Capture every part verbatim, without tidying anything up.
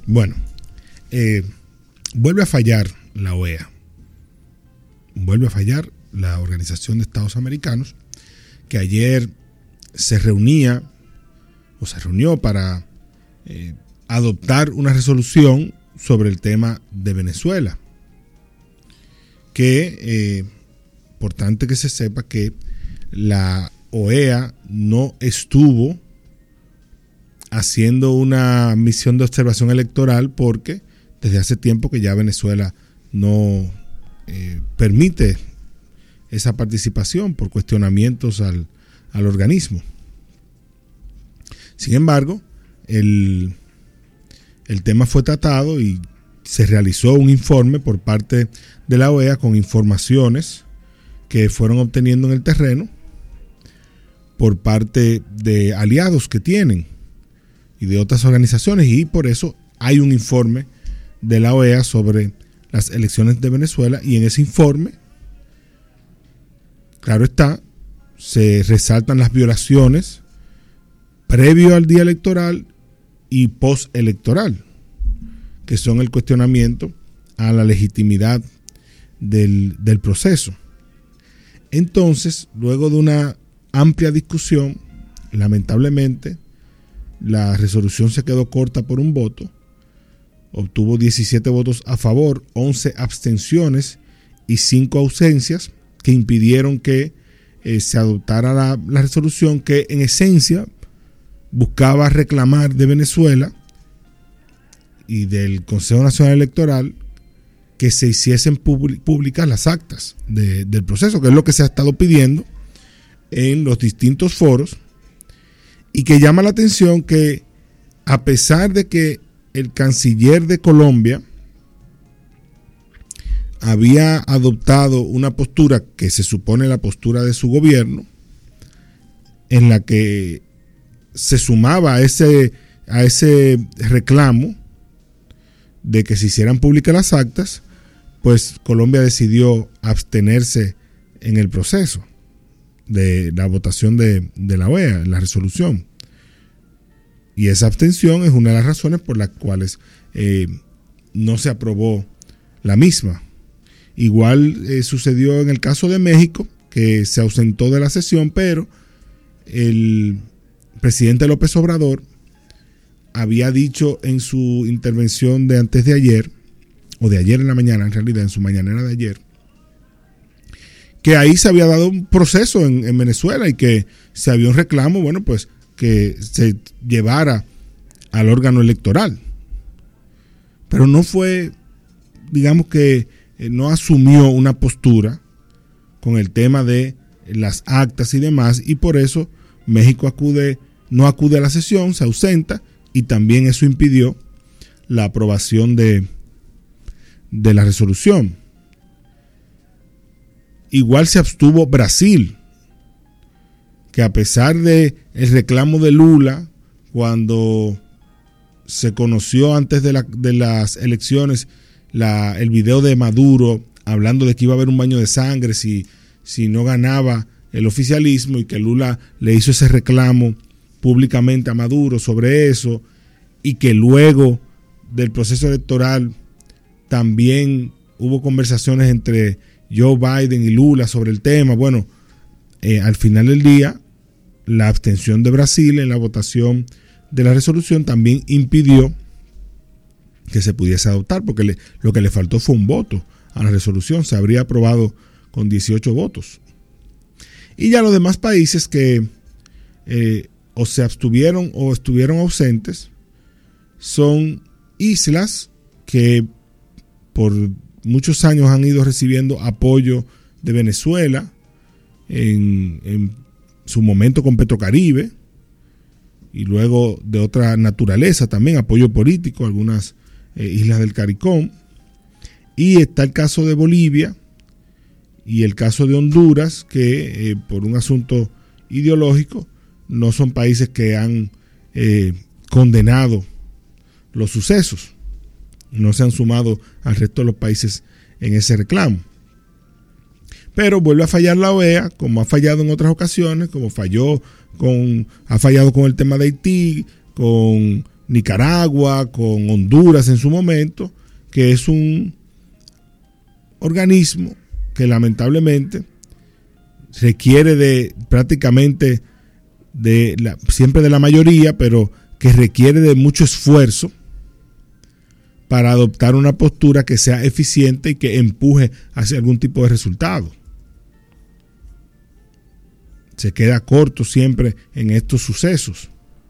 Bueno, eh, vuelve a fallar la O E A. Vuelve a fallar la Organización de Estados Americanos, que ayer se reunía o se reunió para eh, adoptar una resolución sobre el tema de Venezuela. Que, eh, importante que se sepa que la O E A no estuvo haciendo una misión de observación electoral porque desde hace tiempo que ya Venezuela no eh, permite esa participación por cuestionamientos al, al organismo. Sin embargo, el, el tema fue tratado y se realizó un informe por parte de la O E A con informaciones que fueron obteniendo en el terreno por parte de aliados que tienen y de otras organizaciones, y por eso hay un informe de la O E A sobre las elecciones de Venezuela, y en ese informe, claro está, se resaltan las violaciones previo al día electoral y postelectoral, que son el cuestionamiento a la legitimidad del, del proceso. Entonces, luego de una amplia discusión, lamentablemente, la resolución se quedó corta por un voto, obtuvo diecisiete votos a favor, once abstenciones y cinco ausencias, que impidieron que eh, se adoptara la, la resolución que en esencia buscaba reclamar de Venezuela y del Consejo Nacional Electoral que se hiciesen públicas las actas de, del proceso, que es lo que se ha estado pidiendo en los distintos foros, y que llama la atención que a pesar de que el canciller de Colombia había adoptado una postura que se supone la postura de su gobierno, en la que se sumaba a ese, a ese reclamo de que se hicieran públicas las actas, pues Colombia decidió abstenerse en el proceso de la votación de, de la O E A, en la resolución. Y esa abstención es una de las razones por las cuales eh, no se aprobó la misma. Igual eh, sucedió en el caso de México, que se ausentó de la sesión, pero el presidente López Obrador había dicho en su intervención de antes de ayer, o de ayer en la mañana, en realidad, en su mañanera de ayer, que ahí se había dado un proceso en, en Venezuela y que se había un reclamo, bueno, pues que se llevara al órgano electoral. Pero no fue, digamos que eh, no asumió una postura con el tema de las actas y demás, y por eso México acude, no acude a la sesión, se ausenta, y también eso impidió la aprobación de, de la resolución. Igual se abstuvo Brasil, que a pesar de el reclamo de Lula, cuando se conoció antes de, la, de las elecciones la, el video de Maduro hablando de que iba a haber un baño de sangre si, si no ganaba el oficialismo, y que Lula le hizo ese reclamo públicamente a Maduro sobre eso, y que luego del proceso electoral también hubo conversaciones entre Joe Biden y Lula sobre el tema. Bueno, eh, al final del día, la abstención de Brasil en la votación de la resolución también impidió que se pudiese adoptar, porque le, lo que le faltó fue un voto a la resolución. Se habría aprobado con dieciocho votos. Y ya los demás países que eh, o se abstuvieron o estuvieron ausentes son islas que por muchos años han ido recibiendo apoyo de Venezuela, en, en su momento con Petrocaribe, y luego de otra naturaleza también, apoyo político, algunas eh, islas del CARICOM. Y está el caso de Bolivia y el caso de Honduras, que eh, por un asunto ideológico no son países que han eh, condenado los sucesos, no se han sumado al resto de los países en ese reclamo. Pero vuelve a fallar la O E A, como ha fallado en otras ocasiones, como falló con, ha fallado con el tema de Haití, con Nicaragua, con Honduras en su momento, que es un organismo que lamentablemente requiere de prácticamente de la, siempre de la mayoría, pero que requiere de mucho esfuerzo para adoptar una postura que sea eficiente y que empuje hacia algún tipo de resultado. Se queda corto siempre en estos sucesos.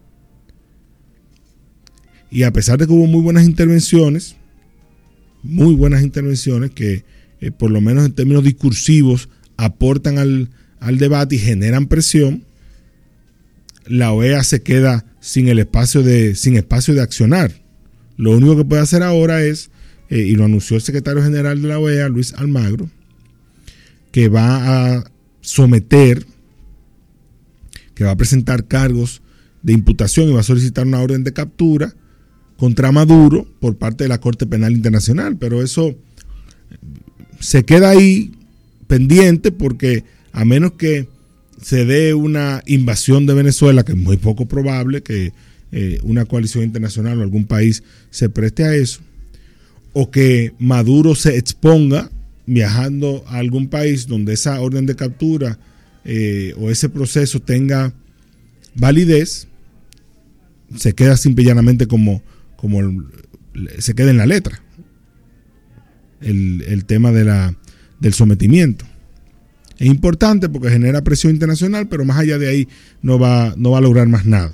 Y a pesar de que hubo muy buenas intervenciones, muy buenas intervenciones que eh, por lo menos en términos discursivos aportan al, al debate y generan presión, la O E A se queda sin el espacio de, sin espacio de accionar. Lo único que puede hacer ahora es, eh, y lo anunció el secretario general de la O E A, Luis Almagro, que va a someter, que va a presentar cargos de imputación y va a solicitar una orden de captura contra Maduro por parte de la Corte Penal Internacional. Pero eso se queda ahí pendiente porque a menos que se dé una invasión de Venezuela, que es muy poco probable que eh, una coalición internacional o algún país se preste a eso, o que Maduro se exponga viajando a algún país donde esa orden de captura eh, o ese proceso tenga validez, se queda simple y llanamente como, como el, se queda en la letra el, el tema de la, del sometimiento. Es importante porque genera presión internacional, pero más allá de ahí no va, no va a lograr más nada.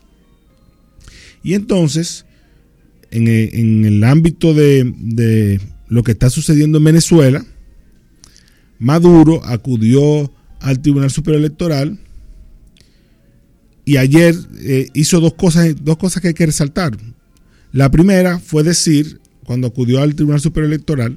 Y entonces, en, en el ámbito de, de lo que está sucediendo en Venezuela, Maduro acudió al Tribunal Superior Electoral y ayer eh, hizo dos cosas, dos cosas que hay que resaltar. La primera fue decir, cuando acudió al Tribunal Superior Electoral,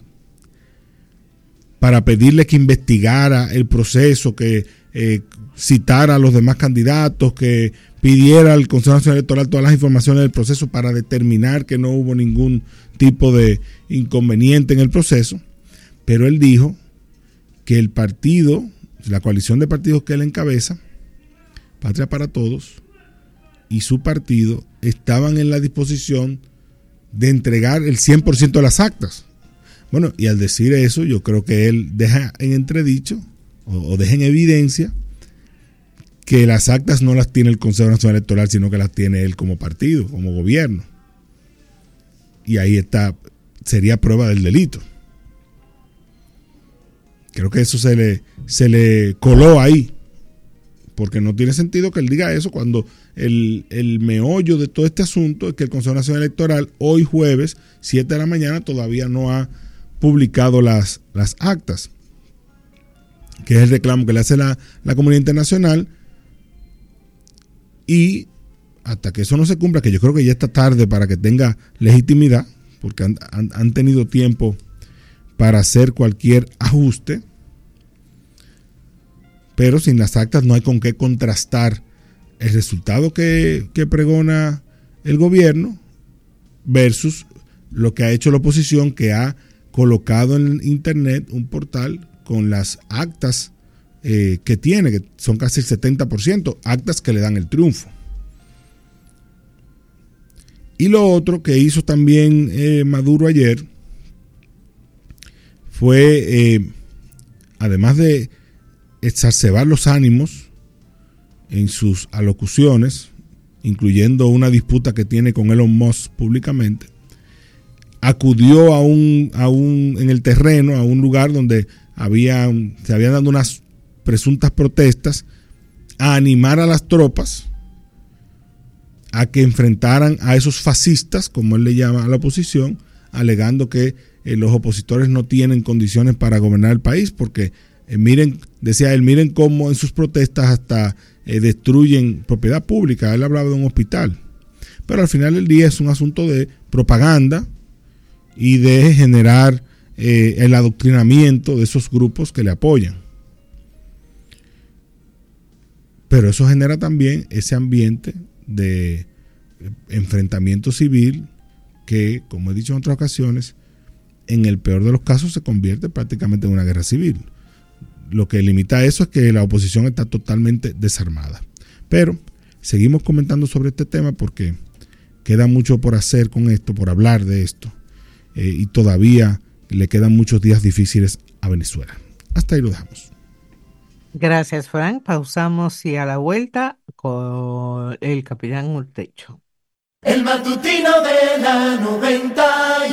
para pedirle que investigara el proceso, que eh, citara a los demás candidatos, que pidiera al Consejo Nacional Electoral todas las informaciones del proceso para determinar que no hubo ningún tipo de inconveniente en el proceso. Pero él dijo que el partido, la coalición de partidos que él encabeza, Patria para Todos, y su partido estaban en la disposición de entregar el cien por ciento de las actas. Bueno, y al decir eso, yo creo que él deja en entredicho o, o deja en evidencia que las actas no las tiene el Consejo Nacional Electoral, sino que las tiene él como partido, como gobierno. Y ahí está, sería prueba del delito. Creo que eso se le, se le coló ahí, porque no tiene sentido que él diga eso cuando el, el meollo de todo este asunto es que el Consejo Nacional Electoral hoy jueves, siete de la mañana, todavía no ha publicado las, las actas, que es el reclamo que le hace la, la comunidad internacional, y hasta que eso no se cumpla, que yo creo que ya está tarde para que tenga legitimidad, porque han, han, han tenido tiempo para hacer cualquier ajuste, pero sin las actas no hay con qué contrastar el resultado que, que pregona el gobierno versus lo que ha hecho la oposición, que ha colocado en internet un portal con las actas eh, que tiene, que son casi el setenta por ciento, actas que le dan el triunfo. Y lo otro que hizo también eh, Maduro ayer fue, eh, además de exacerbar los ánimos en sus alocuciones, incluyendo una disputa que tiene con Elon Musk públicamente, acudió a un, a un, en el terreno, a un lugar donde había, se habían dado unas presuntas protestas, a animar a las tropas a que enfrentaran a esos fascistas, como él le llama a la oposición, alegando que eh, los opositores no tienen condiciones para gobernar el país, porque eh, miren, decía él, miren cómo en sus protestas hasta eh, destruyen propiedad pública. Él hablaba de un hospital, pero al final del día es un asunto de propaganda y de generar eh, el adoctrinamiento de esos grupos que le apoyan. Pero eso genera también ese ambiente de enfrentamiento civil que, como he dicho en otras ocasiones, en el peor de los casos se convierte prácticamente en una guerra civil. Lo que limita a eso es que la oposición está totalmente desarmada. Pero seguimos comentando sobre este tema porque queda mucho por hacer con esto, por hablar de esto, eh, y todavía le quedan muchos días difíciles a Venezuela. Hasta ahí lo dejamos. Gracias, Frank. Pausamos y a la vuelta con el capitán Urtecho. El matutino de la noventa.